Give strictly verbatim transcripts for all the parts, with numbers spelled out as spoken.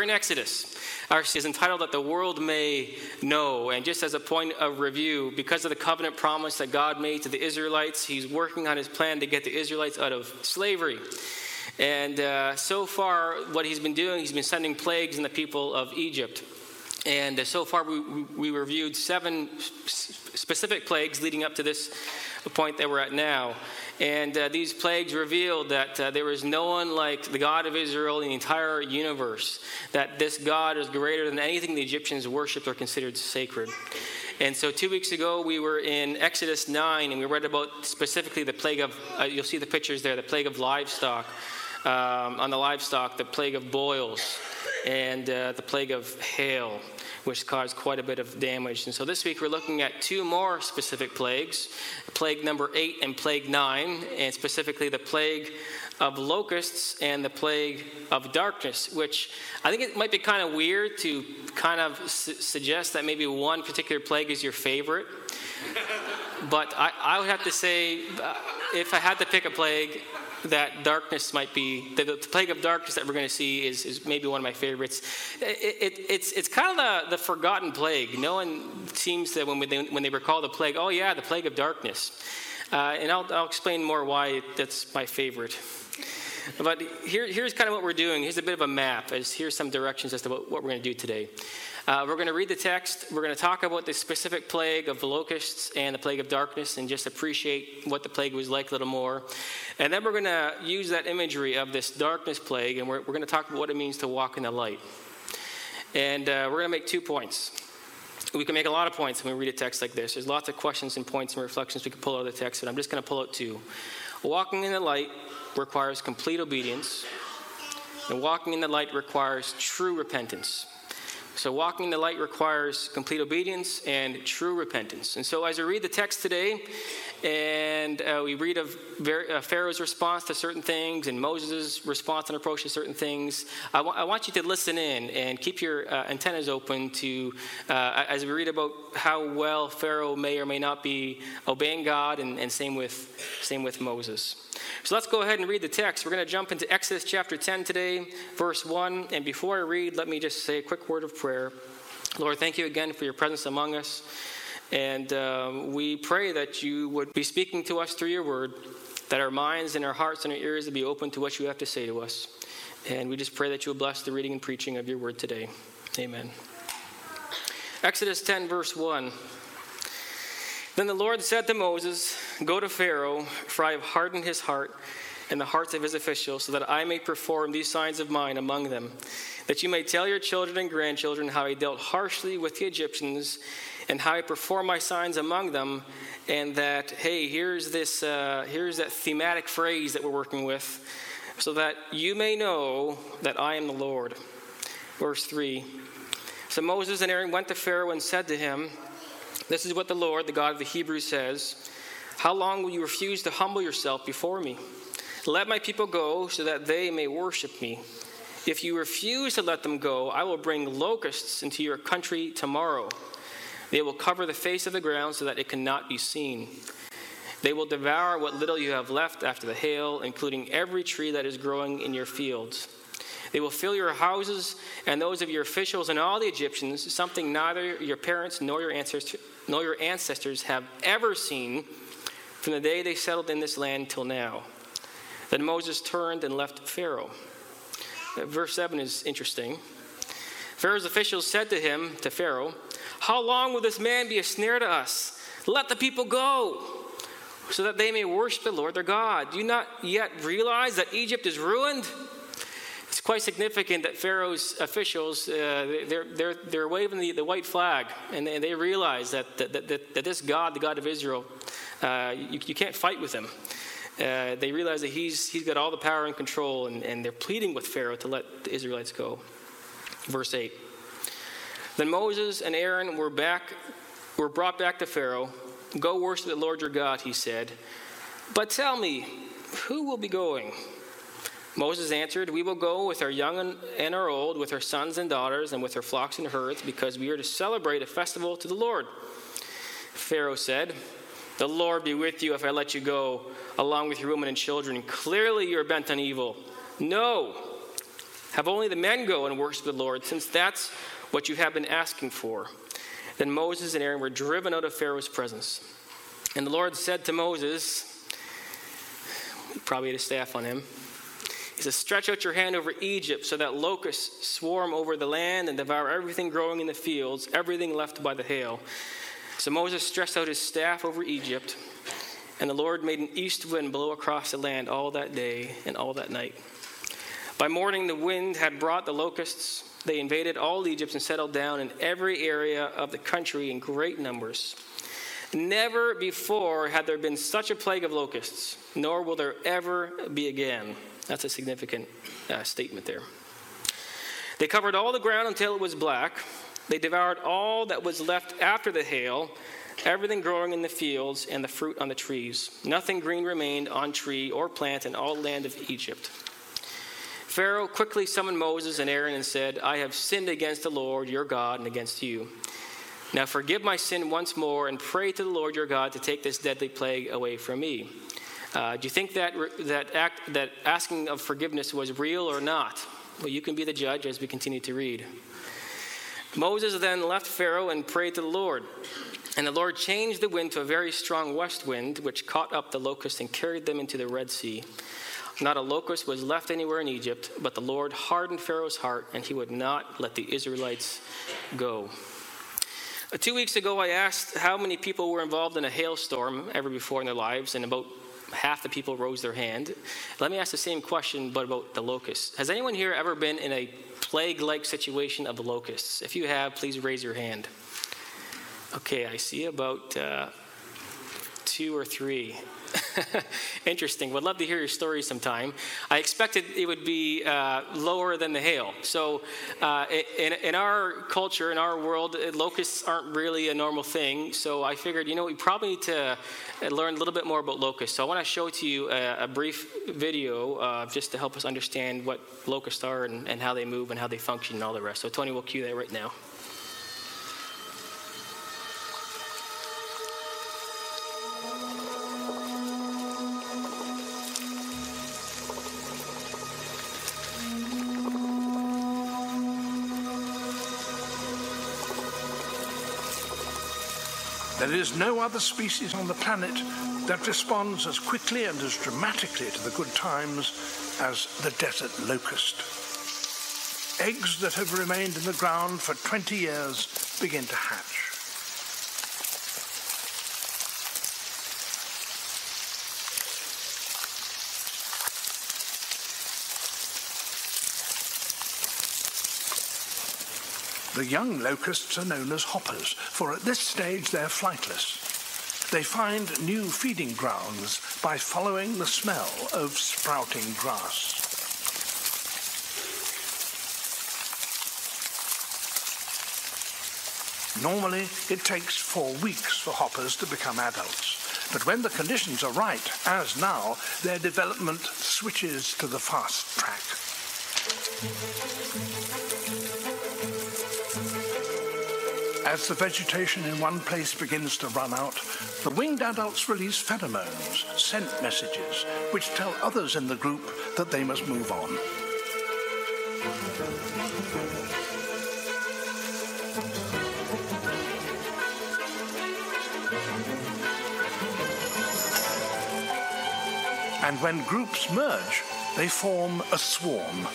in Exodus. Our is entitled That the World May Know. And just as a point of review, because of the covenant promise that God made to the Israelites, he's working on his plan to get the Israelites out of slavery. And uh, so far, what he's been doing, he's been sending plagues in the people of Egypt. And uh, so far, we, we reviewed seven specific plagues leading up to this point that we're at now. And uh, these plagues revealed that uh, there was no one like the God of Israel in the entire universe, that this God is greater than anything the Egyptians worshipped or considered sacred. And so two weeks ago, we were in Exodus nine, and we read about specifically the plague of, uh, you'll see the pictures there, the plague of livestock, um, on the livestock, the plague of boils, and uh, the plague of hail, which caused quite a bit of damage. And so this week we're looking at two more specific plagues, plague number eight and plague nine, and specifically the plague of locusts and the plague of darkness, which I think it might be kind of weird to kind of su- suggest that maybe one particular plague is your favorite. But I, I would have to say, uh, if I had to pick a plague, that darkness might be, the, the plague of darkness that we're going to see is, is maybe one of my favorites. It, it, it's it's kind of the, the forgotten plague. No one seems to, when they, when they recall the plague, oh yeah, the plague of darkness. Uh, and I'll, I'll explain more why that's my favorite. But here, here's kind of what we're doing. Here's a bit of a map. As here's some directions as to what, what we're going to do today. Uh, we're going to read the text. We're going to talk about the specific plague of the locusts and the plague of darkness and just appreciate what the plague was like a little more. And then we're going to use that imagery of this darkness plague, and we're, we're going to talk about what it means to walk in the light. And uh, we're going to make two points. We can make a lot of points when we read a text like this. There's lots of questions and points and reflections we can pull out of the text, but I'm just going to pull out two. Walking in the light requires complete obedience, and walking in the light requires true repentance. So walking in the light requires complete obedience and true repentance. And so as we read the text today, and uh, we read of uh, Pharaoh's response to certain things and Moses' response and approach to certain things, I, w- I want you to listen in and keep your uh, antennas open to, uh, as we read about how well Pharaoh may or may not be obeying God, and, and same with same with Moses. So let's go ahead and read the text. We're going to jump into Exodus chapter ten today, verse one. And before I read, let me just say a quick word of prayer. Lord, thank you again for your presence among us. And um, we pray that you would be speaking to us through your word, that our minds and our hearts and our ears would be open to what you have to say to us. And we just pray that you will bless the reading and preaching of your word today. Amen. Exodus ten, verse one. Then the Lord said to Moses, "Go to Pharaoh, for I have hardened his heart and the hearts of his officials, so that I may perform these signs of mine among them, that you may tell your children and grandchildren how I dealt harshly with the Egyptians and how I performed my signs among them." And that, hey, here's this, uh, here's that thematic phrase that we're working with, so that you may know that I am the Lord. Verse three. So Moses and Aaron went to Pharaoh and said to him, "This is what the Lord, the God of the Hebrews, says. How long will you refuse to humble yourself before me? Let my people go so that they may worship me. If you refuse to let them go, I will bring locusts into your country tomorrow. They will cover the face of the ground so that it cannot be seen. They will devour what little you have left after the hail, including every tree that is growing in your fields. They will fill your houses and those of your officials and all the Egyptians, something neither your parents nor your ancestors, nor your ancestors have ever seen from the day they settled in this land till now." Then Moses turned and left Pharaoh. Verse seven is interesting. Pharaoh's officials said to him, to Pharaoh, "How long will this man be a snare to us? Let the people go, so that they may worship the Lord their God. Do you not yet realize that Egypt is ruined?" It's quite significant that Pharaoh's officials, uh, they're, they're, they're waving the, the white flag, and they, they realize that, that, that, that this God, the God of Israel, uh, you, you can't fight with him. Uh, they realize that he's, he's got all the power and control, and, and they're pleading with Pharaoh to let the Israelites go. Verse eight. Then Moses and Aaron were back, were brought back to Pharaoh. "Go worship the Lord your God," he said. "But tell me, who will be going?" Moses answered, "We will go with our young and our old, with our sons and daughters, and with our flocks and herds, because we are to celebrate a festival to the Lord." Pharaoh said, "The Lord be with you if I let you go, along with your women and children. Clearly you are bent on evil. No, Have only the men go and worship the Lord, since that's what you have been asking for." Then Moses and Aaron were driven out of Pharaoh's presence. And the Lord said to Moses, he probably had a staff on him, he says, "Stretch out your hand over Egypt so that locusts swarm over the land and devour everything growing in the fields, everything left by the hail." So Moses stretched out his staff over Egypt, and the Lord made an east wind blow across the land all that day and all that night. By morning, the wind had brought the locusts. They invaded all Egypt and settled down in every area of the country in great numbers. Never before had there been such a plague of locusts, nor will there ever be again. That's a significant uh, statement there. They covered all the ground until it was black. They devoured all that was left after the hail, everything growing in the fields and the fruit on the trees. Nothing green remained on tree or plant in all land of Egypt. Pharaoh quickly summoned Moses and Aaron and said, "I have sinned against the Lord your God and against you. Now forgive my sin once more and pray to the Lord your God to take this deadly plague away from me." Uh, do you think that that act, that asking of forgiveness was real or not? Well, you can be the judge as we continue to read. Moses then left Pharaoh and prayed to the Lord. And the Lord changed the wind to a very strong west wind, which caught up the locusts and carried them into the Red Sea. Not a locust was left anywhere in Egypt, but the Lord hardened Pharaoh's heart, and he would not let the Israelites go. Uh, two weeks ago, I asked how many people were involved in a hailstorm ever before in their lives, and about half the people rose their hand. Let me ask the same question, but about the locusts. Has anyone here ever been in a plague-like situation of the locusts? If you have, please raise your hand. Okay, I see about uh, two or three. Interesting. Would love to hear your story sometime. I expected it would be uh, lower than the hail. So uh, in, in our culture, in our world, locusts aren't really a normal thing. So I figured, you know, we probably need to learn a little bit more about locusts. So I want to show to you a, a brief video uh, just to help us understand what locusts are and, and how they move and how they function and all the rest. So Tony will cue that right now. There is no other species on the planet that responds as quickly and as dramatically to the good times as the desert locust. Eggs that have remained in the ground for twenty years begin to hatch. The young locusts are known as hoppers, for at this stage they're flightless. They find new feeding grounds by following the smell of sprouting grass. Normally, it takes four weeks for hoppers to become adults, but when the conditions are right, as now, their development switches to the fast track. As the vegetation in one place begins to run out, the winged adults release pheromones, scent messages, which tell others in the group that they must move on. And when groups merge, they form a swarm.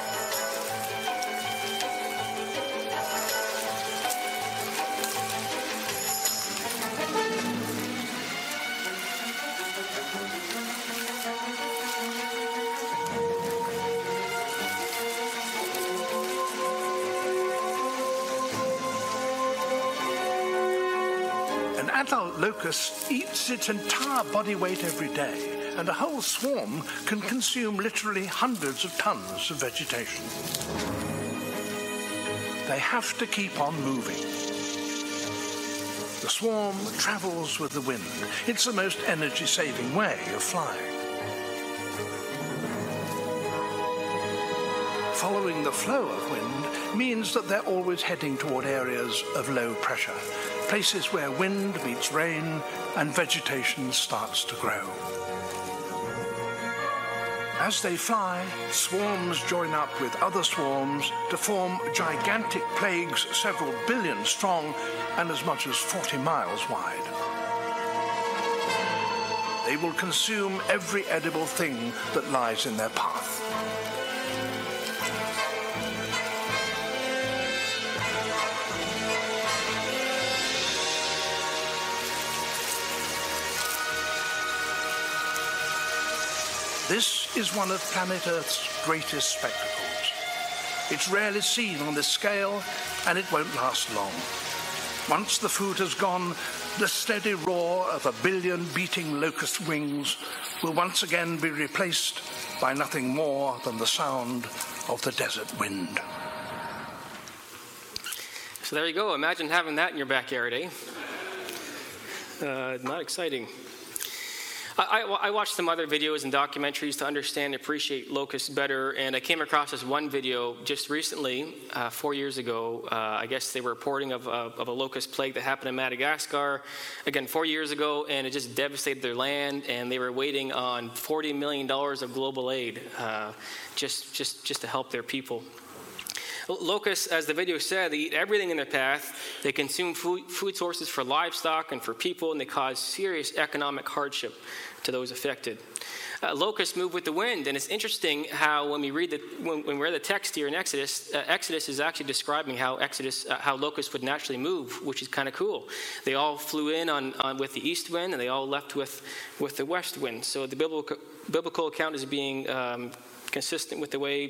An adult locust eats its entire body weight every day, and a whole swarm can consume literally hundreds of tons of vegetation. They have to keep on moving. The swarm travels with the wind. It's the most energy-saving way of flying. Following the flow of wind means that they're always heading toward areas of low pressure, places where wind meets rain and vegetation starts to grow. As they fly, swarms join up with other swarms to form gigantic plagues several billion strong and as much as forty miles wide. They will consume every edible thing that lies in their path. This is one of planet Earth's greatest spectacles. It's rarely seen on this scale, and it won't last long. Once the food has gone, the steady roar of a billion beating locust wings will once again be replaced by nothing more than the sound of the desert wind. So there you go. Imagine having that in your backyard, eh? Uh, not exciting. I, I watched some other videos and documentaries to understand and appreciate locusts better, and I came across this one video just recently, uh, four years ago. Uh, I guess they were reporting of, uh, of a locust plague that happened in Madagascar, again, four years ago, and it just devastated their land, and they were waiting on forty million dollars of global aid uh, just, just, just to help their people. Locusts, as the video said, they eat everything in their path. They consume food, food sources for livestock and for people, and they cause serious economic hardship to those affected. Uh, locusts move with the wind, and it's interesting how when we read the when, when we read the text here in Exodus, uh, Exodus is actually describing how Exodus uh, how locusts would naturally move, which is kind of cool. They all flew in on, on with the east wind, and they all left with with the west wind. So the biblical biblical account is being um, consistent with the way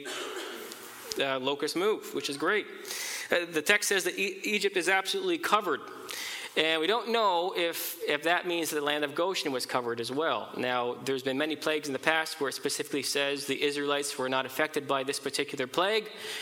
Uh, locusts move, which is great. Uh, the text says that e- Egypt is absolutely covered. And we don't know if, if that means that the land of Goshen was covered as well. Now, there's been many plagues in the past where it specifically says the Israelites were not affected by this particular plague,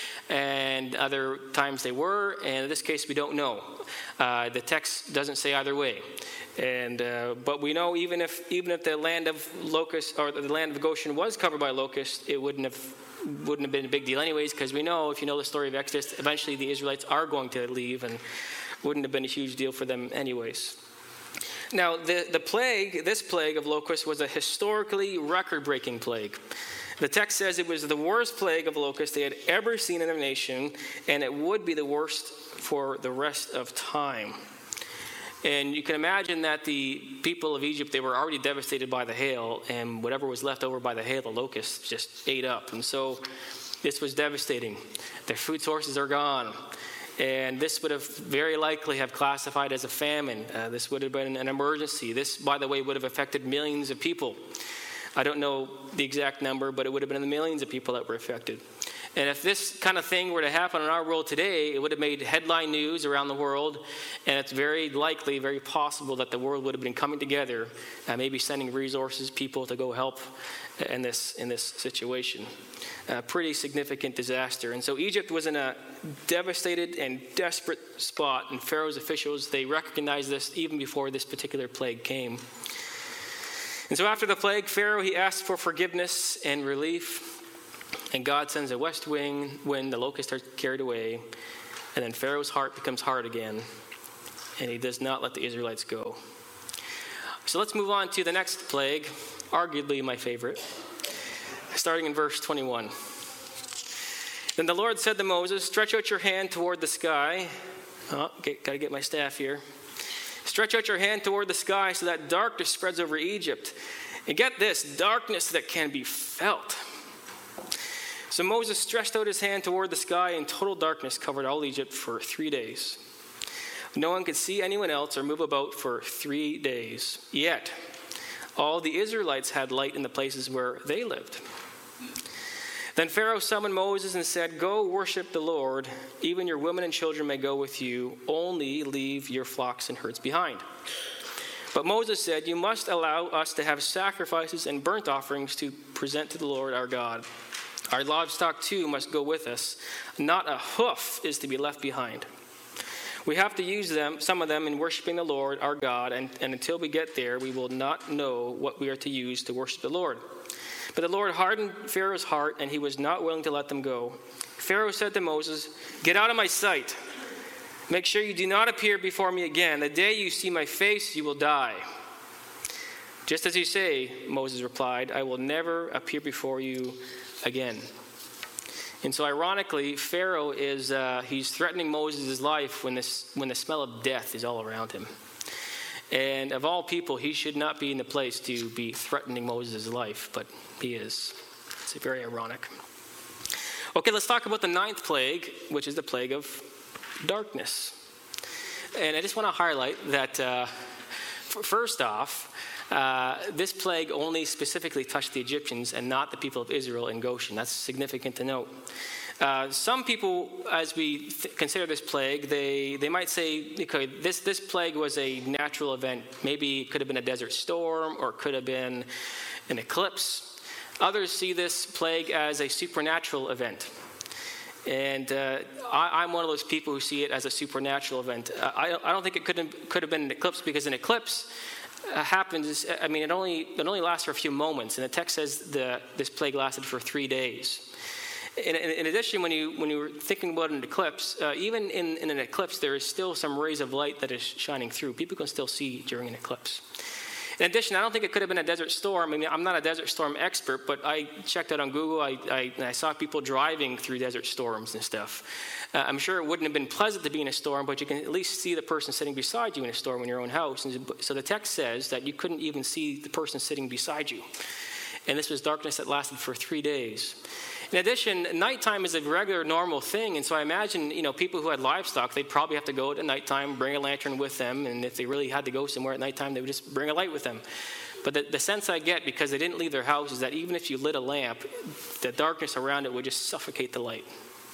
and other times they were, and in this case, we don't know. Uh, the text doesn't say either way. And uh, but we know even if even if the land of locusts or the land of Goshen was covered by locusts, it wouldn't have wouldn't have been a big deal anyways, because we know, if you know the story of Exodus, eventually the Israelites are going to leave, and wouldn't have been a huge deal for them anyways. Now, the, the plague, this plague of locusts was a historically record-breaking plague. The text says it was the worst plague of locusts they had ever seen in their nation, and it would be the worst for the rest of time. And you can imagine that the people of Egypt, they were already devastated by the hail, and whatever was left over by the hail, the locusts just ate up. And so this was devastating. Their food sources are gone. And this would have very likely have classified as a famine. Uh, this would have been an emergency. This, by the way, would have affected millions of people. I don't know the exact number, but it would have been in the millions of people that were affected. And if this kind of thing were to happen in our world today, it would have made headline news around the world, and it's very likely, very possible that the world would have been coming together, uh, maybe sending resources, people to go help in this in this situation. A pretty significant disaster. And so Egypt was in a devastated and desperate spot, and Pharaoh's officials, they recognized this even before this particular plague came. And so after the plague, Pharaoh, he asked for forgiveness and relief. And God sends a west wind when the locusts are carried away. And then Pharaoh's heart becomes hard again. And he does not let the Israelites go. So let's move on to the next plague, arguably my favorite, starting in verse twenty-one. Then the Lord said to Moses, "Stretch out your hand toward the sky." Oh, okay, got to get my staff here. "Stretch out your hand toward the sky so that darkness spreads over Egypt. And get this, darkness that can be felt." So Moses stretched out his hand toward the sky, and total darkness covered all Egypt for three days. No one could see anyone else or move about for three days. Yet, all the Israelites had light in the places where they lived. Then Pharaoh summoned Moses and said, "Go worship the Lord. Even your women and children may go with you. Only leave your flocks and herds behind." But Moses said, "You must allow us to have sacrifices and burnt offerings to present to the Lord our God. Our livestock too must go with us. Not a hoof is to be left behind. We have to use them, some of them, in worshiping the Lord our God, and, and until we get there, we will not know what we are to use to worship the Lord." But the Lord hardened Pharaoh's heart, and he was not willing to let them go. Pharaoh said to Moses, "Get out of my sight. Make sure you do not appear before me again. The day you see my face, you will die." Just as you say, Moses replied, I will never appear before you again. And so ironically, Pharaoh is, uh, he's threatening Moses' life when, this, when the smell of death is all around him. And of all people, he should not be in the place to be threatening Moses' life, but he is. It's very ironic. Okay, let's talk about the ninth plague, which is the plague of darkness. And I just want to highlight that, uh, f- first off, uh, this plague only specifically touched the Egyptians and not the people of Israel in Goshen. That's significant to note. Uh, some people, as we th- consider this plague, they, they might say, okay, this, this plague was a natural event. Maybe it could have been a desert storm or it could have been an eclipse. Others see this plague as a supernatural event. And uh, I, I'm one of those people who see it as a supernatural event. Uh, I, I don't think it could have, could have been an eclipse, because an eclipse uh, happens, I mean, it only, it only lasts for a few moments. And the text says the, this plague lasted for three days. In, in, in addition, when you when you were thinking about an eclipse, uh, even in, in an eclipse, there is still some rays of light that is shining through. People can still see during an eclipse. In addition, I don't think it could have been a desert storm. I mean, I'm not a desert storm expert, but I checked out on Google. I, I, and I saw people driving through desert storms and stuff. Uh, I'm sure it wouldn't have been pleasant to be in a storm, but you can at least see the person sitting beside you in a storm in your own house. And so the text says that you couldn't even see the person sitting beside you. And this was darkness that lasted for three days. In addition, nighttime is a regular, normal thing, and so I imagine, you know, people who had livestock, they'd probably have to go at nighttime, bring a lantern with them, and if they really had to go somewhere at nighttime, they would just bring a light with them. But the, the sense I get, because they didn't leave their house, is that even if you lit a lamp, the darkness around it would just suffocate the light.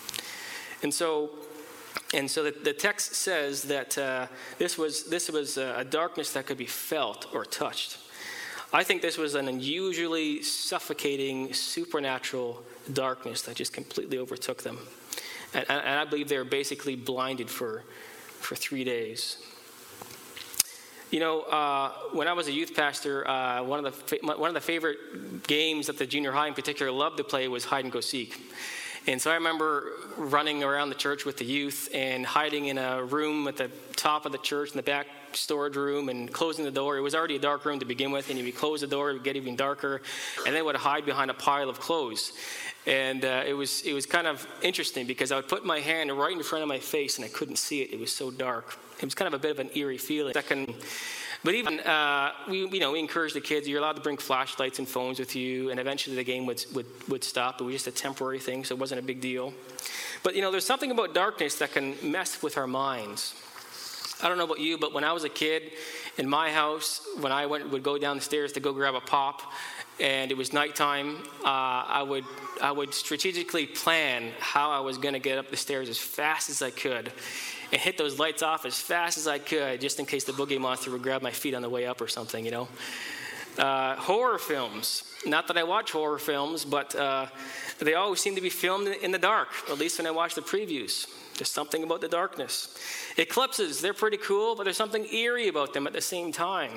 And so, and so the, the text says that uh, this was this was a darkness that could be felt or touched. I think this was an unusually suffocating, supernatural darkness that just completely overtook them. And, and I believe they were basically blinded for, for three days. You know, uh, when I was a youth pastor, uh, one of the fa- one of the favorite games that the junior high in particular loved to play was hide and go seek. And so I remember running around the church with the youth and hiding in a room at the top of the church in the back storage room and closing the door. It was already a dark room to begin with, and if you close the door, it would get even darker. And then would hide behind a pile of clothes. And uh, it was it was kind of interesting because I would put my hand right in front of my face and I couldn't see it. It was so dark. It was kind of a bit of an eerie feeling. Second, but even uh, we you know we encouraged the kids. You're allowed to bring flashlights and phones with you, and eventually the game would would would stop. It was just a temporary thing, so it wasn't a big deal. But you know, there's something about darkness that can mess with our minds. I don't know about you, but when I was a kid, in my house, when I went would go down the stairs to go grab a pop, and it was nighttime, uh, I would I would strategically plan how I was going to get up the stairs as fast as I could, and hit those lights off as fast as I could, just in case the boogie monster would grab my feet on the way up or something, you know. Uh, horror films. Not that I watch horror films, but uh, they always seem to be filmed in the dark, at least when I watch the previews. There's something about the darkness. Eclipses, they're pretty cool, but there's something eerie about them at the same time.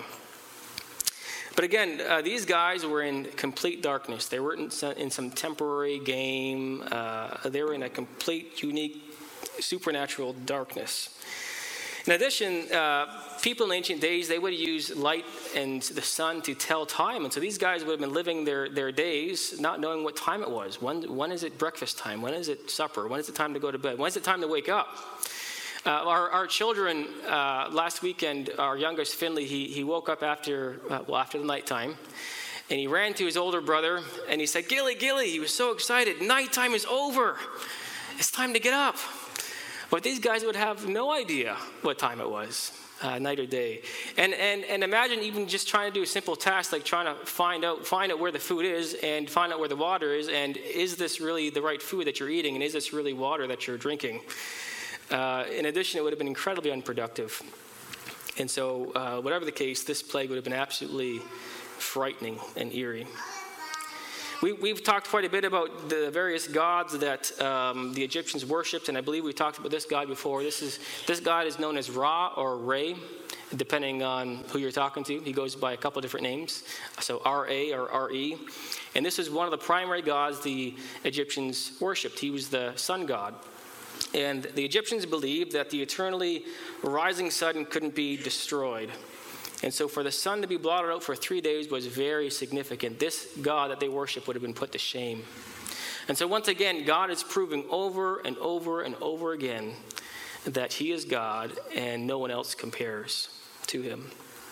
But again, uh, these guys were in complete darkness. They weren't in some, in some temporary game. Uh, they were in a complete, unique, supernatural darkness. In addition, uh, people in ancient days, they would use light and the sun to tell time. And so these guys would have been living their, their days not knowing what time it was. When, when is it breakfast time? When is it supper? When is it time to go to bed? When is it time to wake up? Uh, our, our children, uh, last weekend, our youngest, Finley, he, he woke up after, uh, well, after the nighttime. And he ran to his older brother and he said, Gilly, Gilly, he was so excited. Nighttime is over. It's time to get up. But these guys would have no idea what time it was, uh, night or day. And, and and imagine even just trying to do a simple task like trying to find out find out where the food is and find out where the water is, and is this really the right food that you're eating, and is this really water that you're drinking? Uh, in addition, it would have been incredibly unproductive. And so, uh, whatever the case, this plague would have been absolutely frightening and eerie. We, we've talked quite a bit about the various gods that um, the Egyptians worshipped, and I believe we've talked about this god before. This is this god is known as Ra or Re, depending on who you're talking to. He goes by a couple different names, so R A or R E. And this is one of the primary gods the Egyptians worshipped. He was the sun god. And the Egyptians believed that the eternally rising sun couldn't be destroyed. And so for the sun to be blotted out for three days was very significant. This God that they worship would have been put to shame. And so once again, God is proving over and over and over again that he is God and no one else compares to him.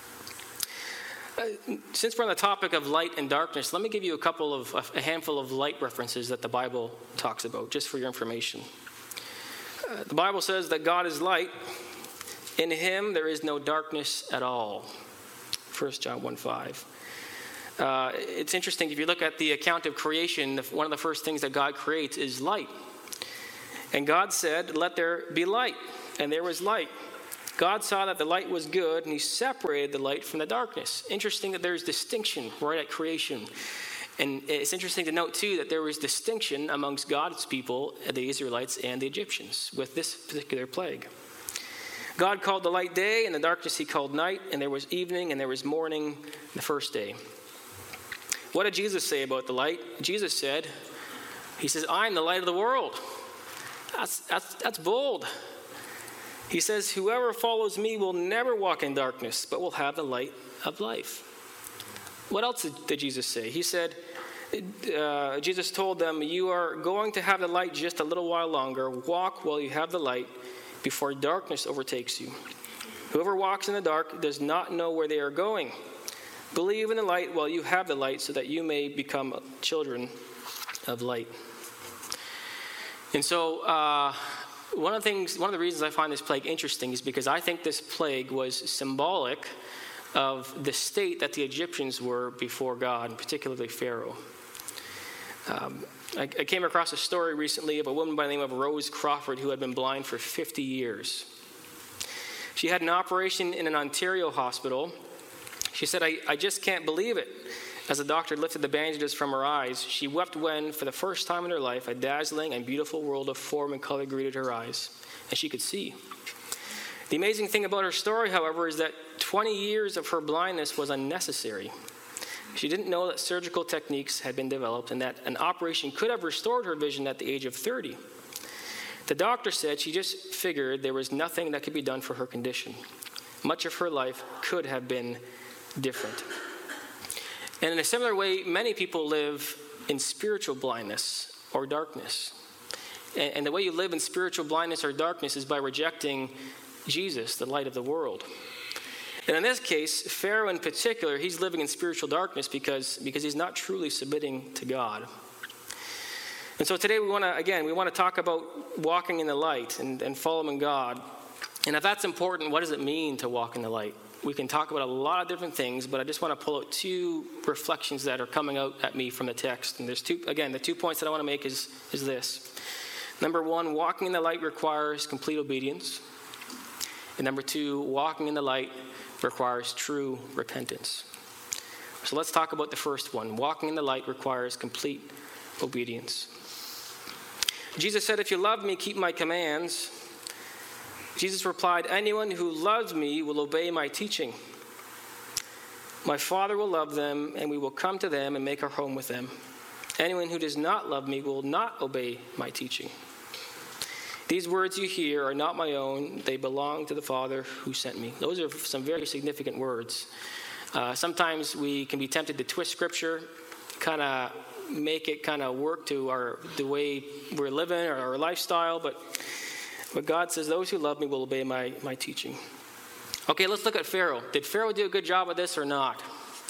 Uh, since we're on the topic of light and darkness, let me give you a couple of, a handful of light references that the Bible talks about, just for your information. Uh, the Bible says that God is light. In him there is no darkness at all. First John one five. Uh, it's interesting, if you look at the account of creation, one of the first things that God creates is light. And God said, let there be light. And there was light. God saw that the light was good, and he separated the light from the darkness. Interesting that there's distinction right at creation. And it's interesting to note, too, that there was distinction amongst God's people, the Israelites and the Egyptians, with this particular plague. God called the light day, and the darkness he called night, and there was evening, and there was morning the first day. What did Jesus say about the light? Jesus said, he says, I'm the light of the world. That's, that's, that's bold. He says, whoever follows me will never walk in darkness, but will have the light of life. What else did, did Jesus say? He said, uh, Jesus told them, you are going to have the light just a little while longer. Walk while you have the light before darkness overtakes you. Whoever walks in the dark does not know where they are going. Believe in the light while you have the light, so that you may become children of light. And so uh, one of the things, one of the reasons I find this plague interesting is because I think this plague was symbolic of the state that the Egyptians were before God, and particularly Pharaoh. Um, I, I came across a story recently of a woman by the name of Rose Crawford who had been blind for fifty years. She had an operation in an Ontario hospital. She said, I, I just can't believe it. As the doctor lifted the bandages from her eyes, she wept when, for the first time in her life, a dazzling and beautiful world of form and color greeted her eyes, and she could see. The amazing thing about her story, however, is that twenty years of her blindness was unnecessary. She didn't know that surgical techniques had been developed and that an operation could have restored her vision at the age of thirty. The doctor said she just figured there was nothing that could be done for her condition. Much of her life could have been different. And in a similar way, many people live in spiritual blindness or darkness. And, and the way you live in spiritual blindness or darkness is by rejecting Jesus, the light of the world. And in this case, Pharaoh in particular, he's living in spiritual darkness because, because he's not truly submitting to God. And so today we want to, again, we want to talk about walking in the light and, and following God. And if that's important, what does it mean to walk in the light? We can talk about a lot of different things, but I just want to pull out two reflections that are coming out at me from the text. And there's two, again, the two points that I want to make is, is this. Number one, walking in the light requires complete obedience. And number two, walking in the light requires true repentance. So let's talk about the first one. Walking in the light requires complete obedience. Jesus said, if you love me, keep my commands. Jesus replied, anyone who loves me will obey my teaching. My Father will love them, and we will come to them and make our home with them. Anyone who does not love me will not obey my teaching. These words you hear are not my own. They belong to the Father who sent me. Those are some very significant words. Uh, sometimes we can be tempted to twist Scripture, kind of make it kind of work to our the way we're living or our lifestyle, but But God says, those who love me will obey my, my teaching. Okay, let's look at Pharaoh. Did Pharaoh do a good job of this or not?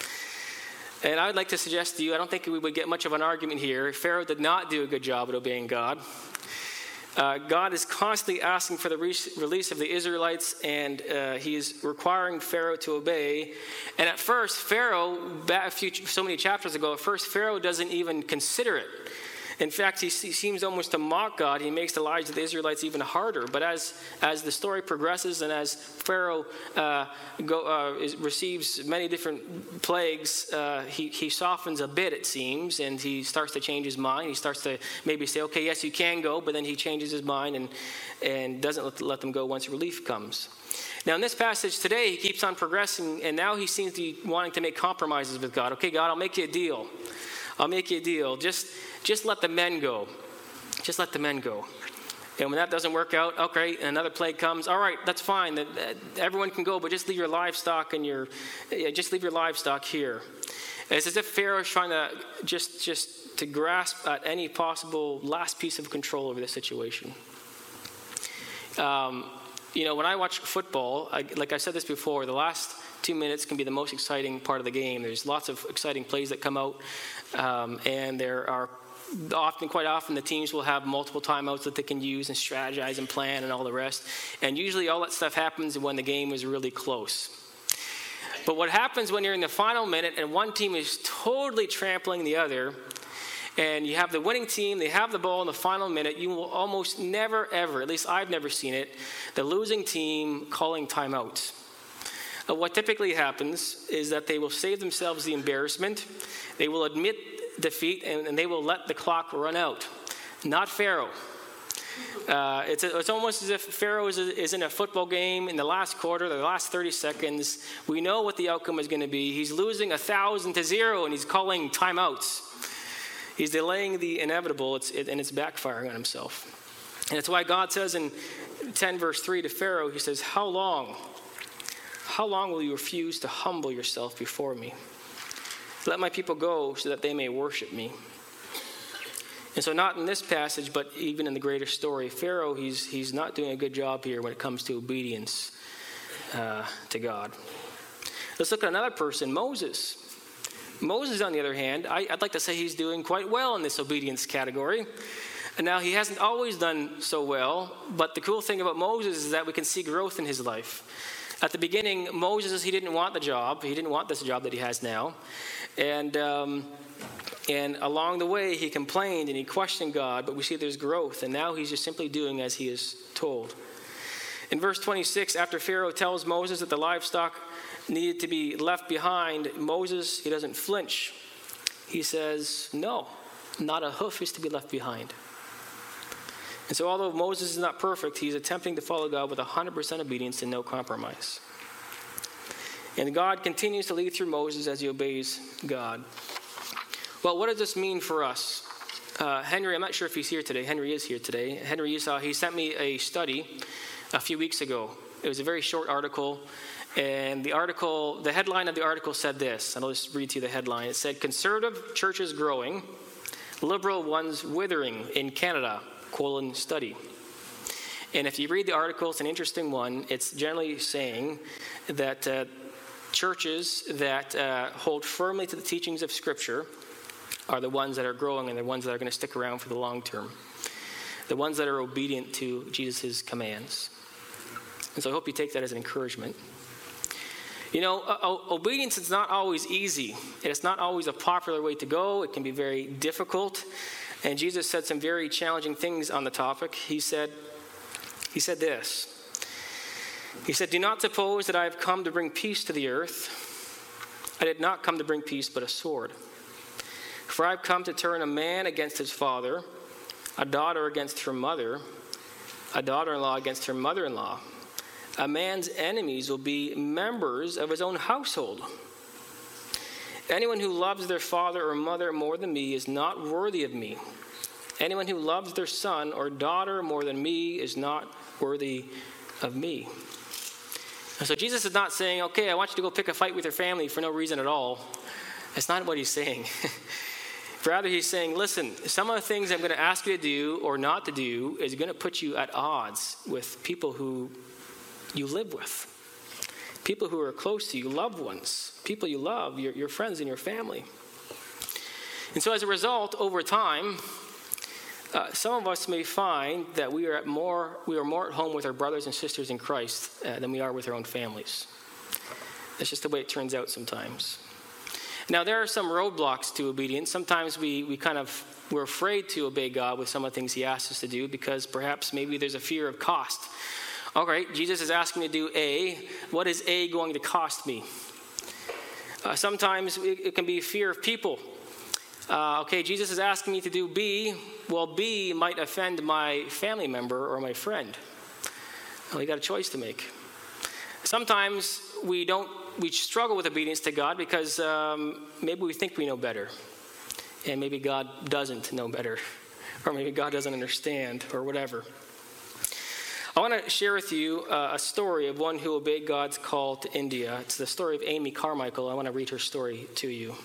And I would like to suggest to you, I don't think we would get much of an argument here. Pharaoh did not do a good job at obeying God. Uh, God is constantly asking for the re- release of the Israelites, and uh, he is requiring Pharaoh to obey. And at first, Pharaoh, back a few, so many chapters ago, at first Pharaoh doesn't even consider it. In fact, he, he seems almost to mock God. He makes the lives of the Israelites even harder. But as, as the story progresses and as Pharaoh uh, go, uh, is, receives many different plagues, uh, he, he softens a bit, it seems, and he starts to change his mind. He starts to maybe say, okay, yes, you can go, but then he changes his mind and, and doesn't let, let them go once relief comes. Now, in this passage today, he keeps on progressing, and now he seems to be wanting to make compromises with God. Okay, God, I'll make you a deal. I'll make you a deal. Just, just let the men go. Just let the men go. And when that doesn't work out, okay, another plague comes. All right, that's fine. That, that everyone can go, but just leave your livestock and your, yeah, just leave your livestock here. And it's as if Pharaoh is trying to just, just to grasp at any possible last piece of control over the situation. Um, you know, when I watch football, I, like I said this before, the last two minutes can be the most exciting part of the game. There's lots of exciting plays that come out, um, and there are often, quite often, the teams will have multiple timeouts that they can use and strategize and plan and all the rest. And usually all that stuff happens when the game is really close. But what happens when you're in the final minute and one team is totally trampling the other, and you have the winning team, they have the ball in the final minute, you will almost never, ever, at least I've never seen it, the losing team calling timeouts. Uh, what typically happens is that they will save themselves the embarrassment, they will admit defeat, and, and they will let the clock run out. Not Pharaoh. Uh, it's, a, it's almost as if Pharaoh is, a, is in a football game in the last quarter, the last thirty seconds. We know what the outcome is going to be. He's losing a thousand to zero, and he's calling timeouts. He's delaying the inevitable, it's, it, and it's backfiring on himself. And it's why God says in ten verse three to Pharaoh, he says, How long? How long will you refuse to humble yourself before me? Let my people go so that they may worship me. And so not in this passage, but even in the greater story, Pharaoh, he's, he's not doing a good job here when it comes to obedience uh, to God. Let's look at another person, Moses. Moses, on the other hand, I, I'd like to say he's doing quite well in this obedience category. And now, he hasn't always done so well, but the cool thing about Moses is that we can see growth in his life. At the beginning, Moses, he didn't want the job. He didn't want this job that he has now. And um, and along the way, he complained and he questioned God, but we see there's growth. And now he's just simply doing as he is told. In verse twenty-six, after Pharaoh tells Moses that the livestock needed to be left behind, Moses, he doesn't flinch. He says, no, not a hoof is to be left behind. And so although Moses is not perfect, he's attempting to follow God with one hundred percent obedience and no compromise. And God continues to lead through Moses as he obeys God. Well, what does this mean for us? Uh, Henry, I'm not sure if he's here today. Henry is here today. Henry Esau, he sent me a study a few weeks ago. It was a very short article. And the article, the headline of the article said this, and I'll just read to you the headline. It said, Conservative churches growing, liberal ones withering in Canada, colon study. And if you read the article, it's an interesting one. It's generally saying that uh, churches that uh, hold firmly to the teachings of Scripture are the ones that are growing and the ones that are going to stick around for the long term. The ones that are obedient to Jesus' commands. And so I hope you take that as an encouragement. You know, uh, obedience is not always easy. It's not always a popular way to go. It can be very difficult. And Jesus said some very challenging things on the topic. He said, he said this. He said, Do not suppose that I have come to bring peace to the earth. I did not come to bring peace, but a sword. For I have come to turn a man against his father, a daughter against her mother, a daughter-in-law against her mother-in-law. A man's enemies will be members of his own household. Anyone who loves their father or mother more than me is not worthy of me. Anyone who loves their son or daughter more than me is not worthy of me. And so Jesus is not saying, okay, I want you to go pick a fight with your family for no reason at all. That's not what he's saying. Rather, he's saying, listen, some of the things I'm going to ask you to do or not to do is going to put you at odds with people who you live with. People who are close to you, loved ones, people you love, your, your friends and your family. And so as a result, over time, uh, some of us may find that we are at more we are more at home with our brothers and sisters in Christ uh, than we are with our own families. That's just the way it turns out sometimes. Now, there are some roadblocks to obedience. Sometimes we, we kind of, we're afraid to obey God with some of the things he asks us to do because perhaps maybe there's a fear of cost. All right, Jesus is asking me to do A. What is A going to cost me? Uh, sometimes it, it can be fear of people. Uh, okay, Jesus is asking me to do B. Well, B might offend my family member or my friend. Well, you got a choice to make. Sometimes we don't. We struggle with obedience to God because um, maybe we think we know better, and maybe God doesn't know better, or maybe God doesn't understand, or whatever. I want to share with you uh, a story of one who obeyed God's call to India. It's the story of Amy Carmichael. I want to read her story to you.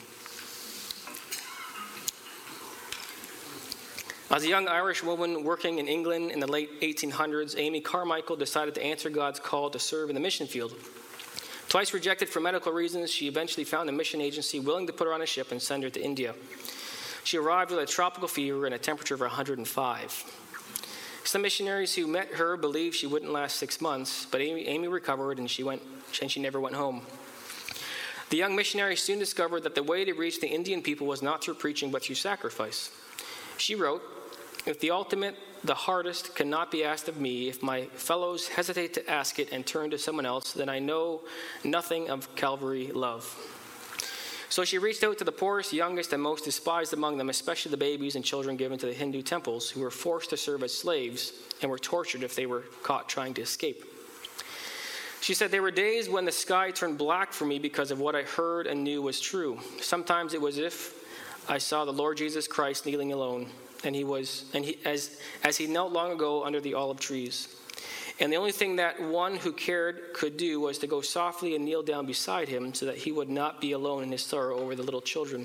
As a young Irish woman working in England in the late eighteen hundreds, Amy Carmichael decided to answer God's call to serve in the mission field. Twice rejected for medical reasons, she eventually found a mission agency willing to put her on a ship and send her to India. She arrived with a tropical fever and a temperature of one hundred five. Some missionaries who met her believed she wouldn't last six months, but Amy, Amy recovered and she went, and she never went home. The young missionary soon discovered that the way to reach the Indian people was not through preaching, but through sacrifice. She wrote, "If the ultimate, the hardest, cannot be asked of me, if my fellows hesitate to ask it and turn to someone else, then I know nothing of Calvary love." So she reached out to the poorest, youngest, and most despised among them, especially the babies and children given to the Hindu temples, who were forced to serve as slaves and were tortured if they were caught trying to escape. She said, "There were days when the sky turned black for me because of what I heard and knew was true. Sometimes it was as if I saw the Lord Jesus Christ kneeling alone, and he was, and he as as he knelt long ago under the olive trees. And the only thing that one who cared could do was to go softly and kneel down beside him so that he would not be alone in his sorrow over the little children."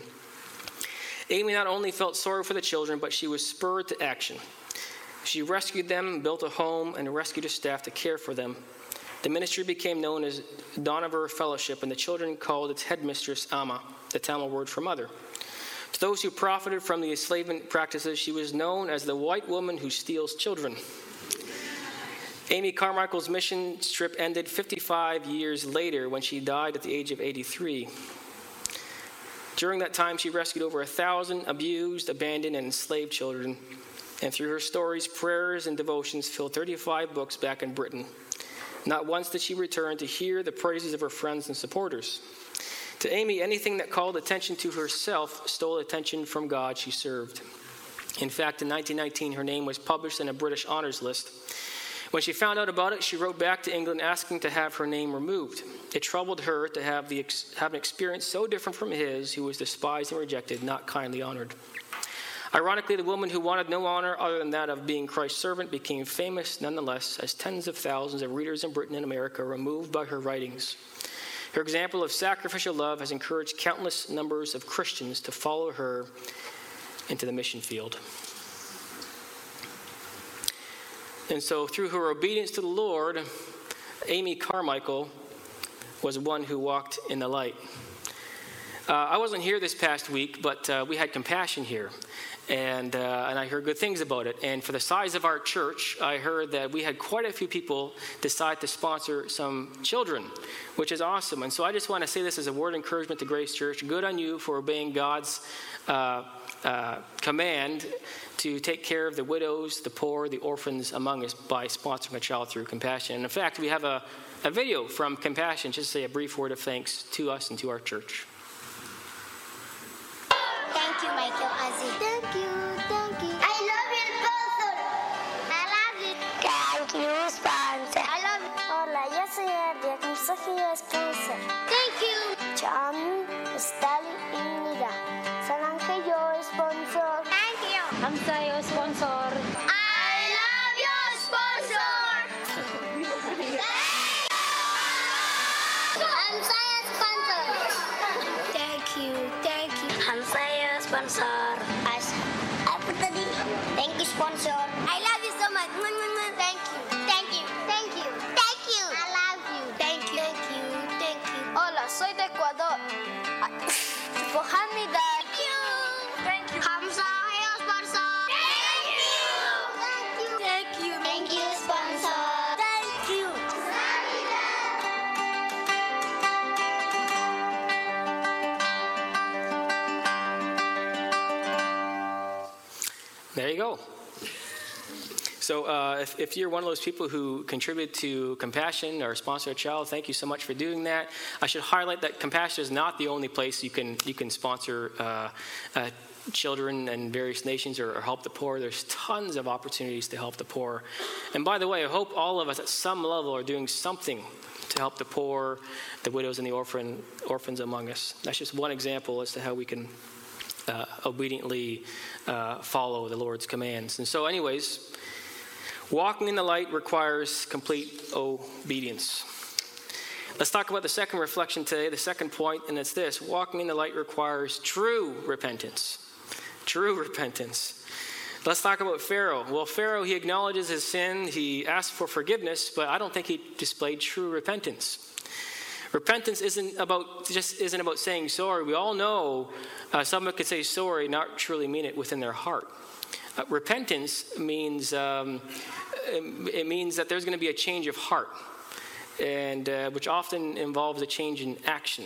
Amy not only felt sorry for the children, but she was spurred to action. She rescued them, built a home, and rescued a staff to care for them. The ministry became known as Dohnavur Fellowship, and the children called its headmistress Amma, the Tamil word for mother. To those who profited from the enslavement practices, she was known as the white woman who steals children. Amy Carmichael's mission trip ended fifty-five years later when she died at the age of eighty-three. During that time, she rescued over a thousand abused, abandoned, and enslaved children. And through her stories, prayers, and devotions filled thirty-five books back in Britain. Not once did she return to hear the praises of her friends and supporters. To Amy, anything that called attention to herself stole attention from God she served. In fact, in nineteen nineteen, her name was published in a British honors list. When she found out about it, she wrote back to England asking to have her name removed. It troubled her to have, the, have an experience so different from his, who was despised and rejected, not kindly honored. Ironically, the woman who wanted no honor other than that of being Christ's servant became famous nonetheless, as tens of thousands of readers in Britain and America were moved by her writings. Her example of sacrificial love has encouraged countless numbers of Christians to follow her into the mission field. And so through her obedience to the Lord, Amy Carmichael was one who walked in the light. Uh, I wasn't here this past week, but uh, we had Compassion here. And uh, and I heard good things about it. And for the size of our church, I heard that we had quite a few people decide to sponsor some children, which is awesome. And so I just want to say this as a word of encouragement to Grace Church. Good on you for obeying God's uh, uh, command to take care of the widows, the poor, the orphans among us by sponsoring a child through Compassion. And in fact, we have a, a video from Compassion, just to say a brief word of thanks to us and to our church. Thank you, Michael Ozzy. Thank you, thank you. I love you, sponsor. I love you. Thank you, sponsor. I love you. Hola, yo soy Erdia, consejo sponsor. Thank you. John, Stali, Iniga. Salang kayo, sponsor. Thank you. I'm Sayo, sponsor. I love you, sponsor. I'm Saya, sponsor. Thank you, thank you. I'm Saya, sponsor. As apa tadi? Thank you, sponsor. I love you so much. Thank you, thank you, thank you, thank you. I love you. Thank you, thank you, thank you. Hola, soy de Ecuador. Mohammed. Thank you. Thank you. Hamza, sponsor. Thank you. Thank you. Thank you. Thank you, sponsor. Thank you. There you go. So uh, if, if you're one of those people who contribute to Compassion or sponsor a child, thank you so much for doing that. I should highlight that Compassion is not the only place you can you can sponsor uh, uh, children in various nations or, or help the poor. There's tons of opportunities to help the poor. And by the way, I hope all of us at some level are doing something to help the poor, the widows, and the orphan orphans among us. That's just one example as to how we can uh, obediently uh, follow the Lord's commands. And so anyways, Walking in the light requires complete obedience. Let's talk about the second reflection today, the second point, and it's this. Walking in the light requires true repentance. True repentance. Let's talk about Pharaoh. Well, Pharaoh, he acknowledges his sin. He asks for forgiveness, but I don't think he displayed true repentance. Repentance isn't about just isn't about saying sorry. We all know uh, someone could say sorry, not truly mean it within their heart. Uh, repentance means um, it means that there's going to be a change of heart, and uh, which often involves a change in action.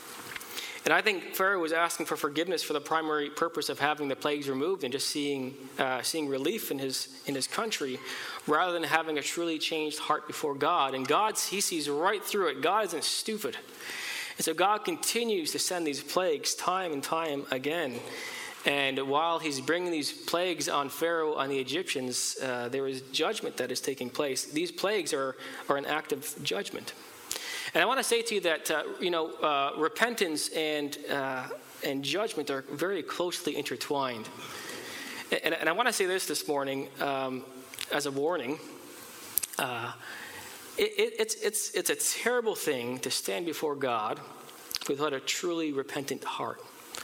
And I think Pharaoh was asking for forgiveness for the primary purpose of having the plagues removed and just seeing uh, seeing relief in his in his country, rather than having a truly changed heart before God. And God, he sees right through it. God isn't stupid. And so God continues to send these plagues time and time again. And while he's bringing these plagues on Pharaoh, on the Egyptians, uh, there is judgment that is taking place. These plagues are, are an act of judgment. And I want to say to you that, uh, you know, uh, repentance and uh, and judgment are very closely intertwined. And, and I want to say this this morning um, as a warning. Uh, it, it, it's, it's, it's a terrible thing to stand before God without a truly repentant heart.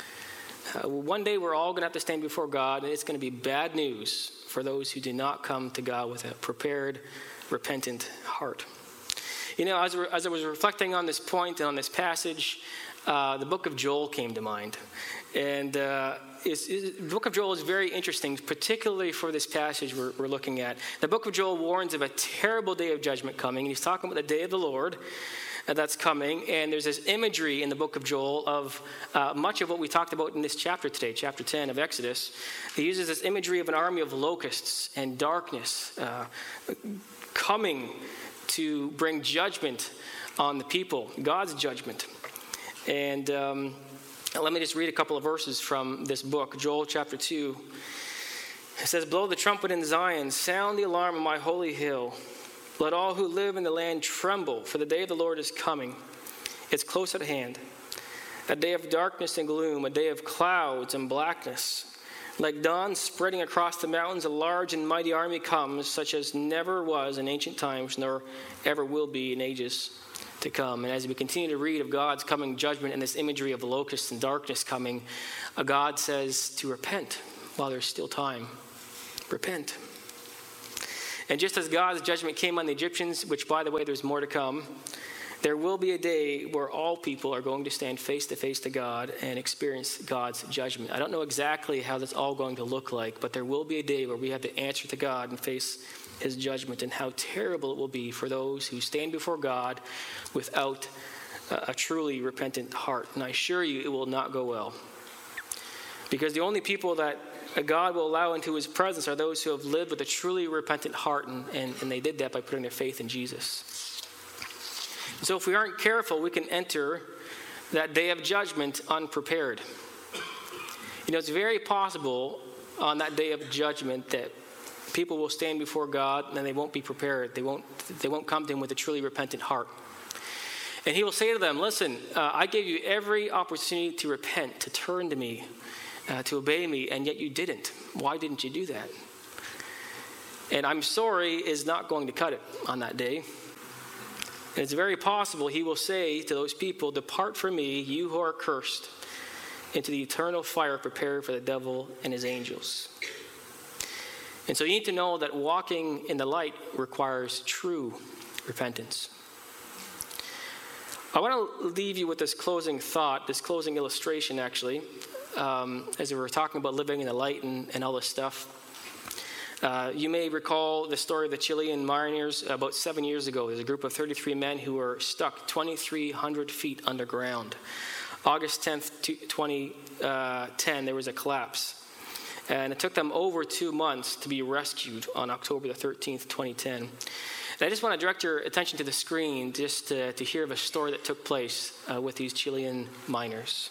Uh, one day we're all going to have to stand before God, and it's going to be bad news for those who do not come to God with a prepared, repentant heart. You know, as, as I was reflecting on this point and on this passage, uh, the book of Joel came to mind. And uh, it's, it's, the book of Joel is very interesting, particularly for this passage we're, we're looking at. The book of Joel warns of a terrible day of judgment coming. And he's talking about the day of the Lord uh, that's coming. And there's this imagery in the book of Joel of uh, much of what we talked about in this chapter today, chapter ten of Exodus. He uses this imagery of an army of locusts and darkness uh, coming to bring judgment on the people, God's judgment. And um, let me just read a couple of verses from this book, Joel chapter two. It says, "Blow the trumpet in Zion, sound the alarm on my holy hill. Let all who live in the land tremble, for the day of the Lord is coming. It's close at hand. A day of darkness and gloom, a day of clouds and blackness. Like dawn spreading across the mountains, a large and mighty army comes, such as never was in ancient times, nor ever will be in ages to come." And as we continue to read of God's coming judgment and this imagery of locusts and darkness coming, God says to repent while there's still time. Repent. And just as God's judgment came on the Egyptians, which, by the way, there's more to come, there will be a day where all people are going to stand face to face to God and experience God's judgment. I don't know exactly how that's all going to look like, but there will be a day where we have to answer to God and face his judgment, and how terrible it will be for those who stand before God without a truly repentant heart. And I assure you, it will not go well. Because the only people that God will allow into his presence are those who have lived with a truly repentant heart, and, and, and they did that by putting their faith in Jesus. So if we aren't careful, we can enter that day of judgment unprepared. You know, it's very possible on that day of judgment that people will stand before God and they won't be prepared. They won't, they won't come to him with a truly repentant heart. And he will say to them, "Listen, uh, I gave you every opportunity to repent, to turn to me, uh, to obey me, and yet you didn't. Why didn't you do that?" And "I'm sorry" is not going to cut it on that day. And it's very possible he will say to those people, "Depart from me, you who are cursed, into the eternal fire prepared for the devil and his angels." And so you need to know that walking in the light requires true repentance. I want to leave you with this closing thought, this closing illustration, actually, um, as we were talking about living in the light and, and all this stuff. Uh, you may recall the story of the Chilean miners about seven years ago. There's a group of thirty-three men who were stuck twenty-three hundred feet underground. August tenth, twenty ten, there was a collapse. And it took them over two months to be rescued on October the thirteenth, twenty ten. And I just want to direct your attention to the screen just to, to hear of a story that took place uh, with these Chilean miners.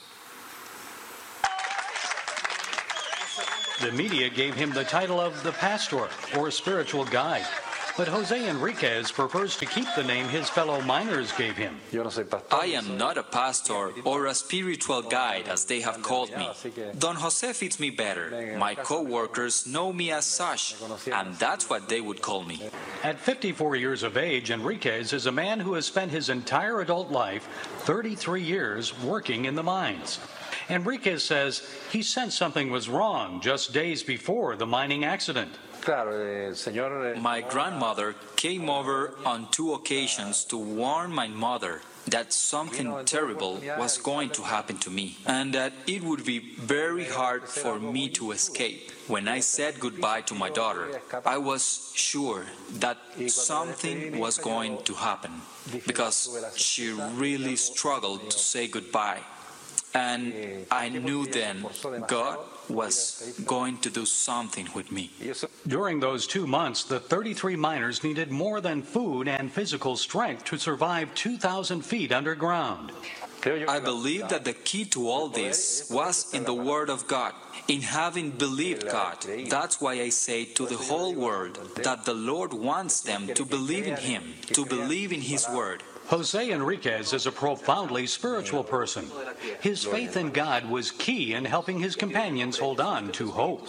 The media gave him the title of the pastor, or spiritual guide. But Jose Enriquez prefers to keep the name his fellow miners gave him. I am not a pastor or a spiritual guide, as they have called me. Don Jose fits me better. My co-workers know me as such, and that's what they would call me. At fifty-four years of age, Enriquez is a man who has spent his entire adult life, thirty-three years, working in the mines. Enriquez says he sensed something was wrong just days before the mining accident. My grandmother came over on two occasions to warn my mother that something terrible was going to happen to me and that it would be very hard for me to escape. When I said goodbye to my daughter, I was sure that something was going to happen because she really struggled to say goodbye. And I knew then God was going to do something with me. During those two months, the thirty-three miners needed more than food and physical strength to survive two thousand feet underground. I believe that the key to all this was in the Word of God, in having believed God. That's why I say to the whole world that the Lord wants them to believe in Him, to believe in His Word. Jose Enriquez is a profoundly spiritual person. His faith in God was key in helping his companions hold on to hope.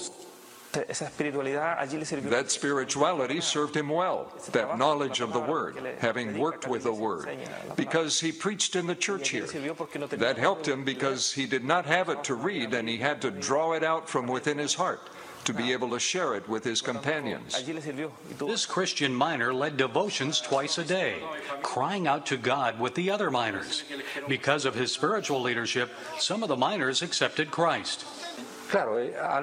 That spirituality served him well, that knowledge of the Word, having worked with the Word, because he preached in the church here. That helped him because he did not have it to read and he had to draw it out from within his heart to be able to share it with his companions. This Christian miner led devotions twice a day, crying out to God with the other miners. Because of his spiritual leadership, some of the miners accepted Christ. On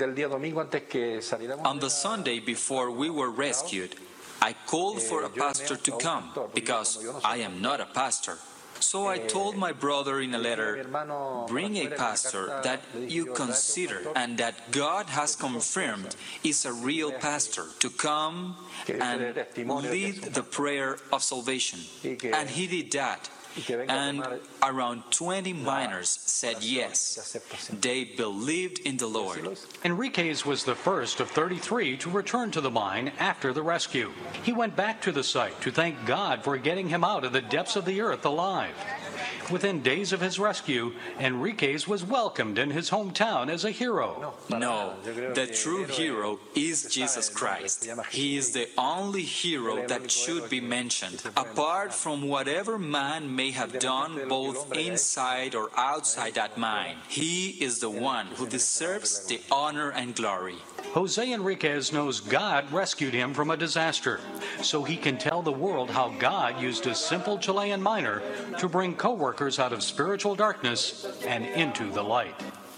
the Sunday before we were rescued, I called for a pastor to come because I am not a pastor. So I told my brother in a letter, bring a pastor that you consider and that God has confirmed is a real pastor to come and lead the prayer of salvation. And he did that. And around twenty miners said yes. They believed in the Lord. Enriquez was the first of thirty-three to return to the mine after the rescue. He went back to the site to thank God for getting him out of the depths of the earth alive. Within days of his rescue, Enriquez was welcomed in his hometown as a hero. No, the true hero is Jesus Christ. He is the only hero that should be mentioned, apart from whatever man may have done both inside or outside that mine. He is the one who deserves the honor and glory. Jose Enriquez knows God rescued him from a disaster, so he can tell the world how God used a simple Chilean miner to bring co-workers out of spiritual darkness and into the light.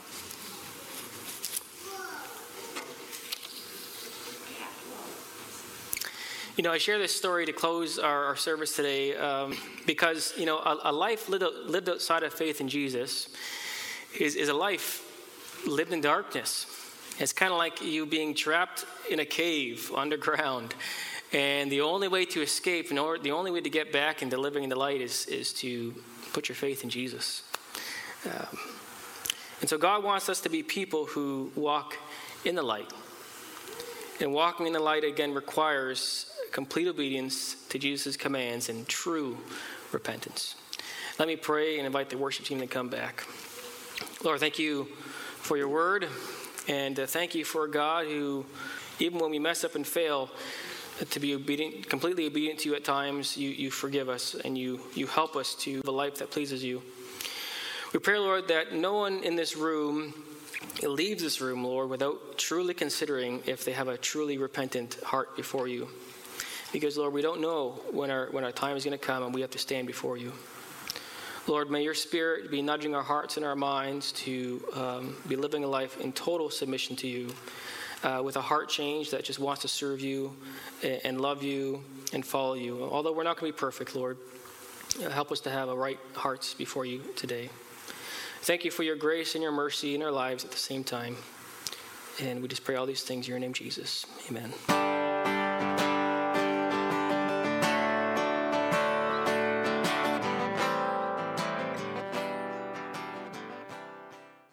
You know, I share this story to close our, our service today um, because, you know, a, a life lived, lived outside of faith in Jesus is, is a life lived in darkness. It's kind of like you being trapped in a cave underground. And the only way to escape, in order, the only way to get back into living in the light is, is to put your faith in Jesus. Um, and so God wants us to be people who walk in the light. And walking in the light, again, requires complete obedience to Jesus' commands and true repentance. Let me pray and invite the worship team to come back. Lord, thank you for your word. And uh, thank you for God who, even when we mess up and fail, uh, to be obedient, completely obedient to you at times, you, you forgive us and you, you help us to live a life that pleases you. We pray, Lord, that no one in this room leaves this room, Lord, without truly considering if they have a truly repentant heart before you. Because, Lord, we don't know when our, when our time is going to come and we have to stand before you. Lord, may your Spirit be nudging our hearts and our minds to um, be living a life in total submission to you, uh, with a heart change that just wants to serve you and, and love you and follow you. Although we're not going to be perfect, Lord, uh, help us to have a right hearts before you today. Thank you for your grace and your mercy in our lives at the same time. And we just pray all these things in your name, Jesus. Amen.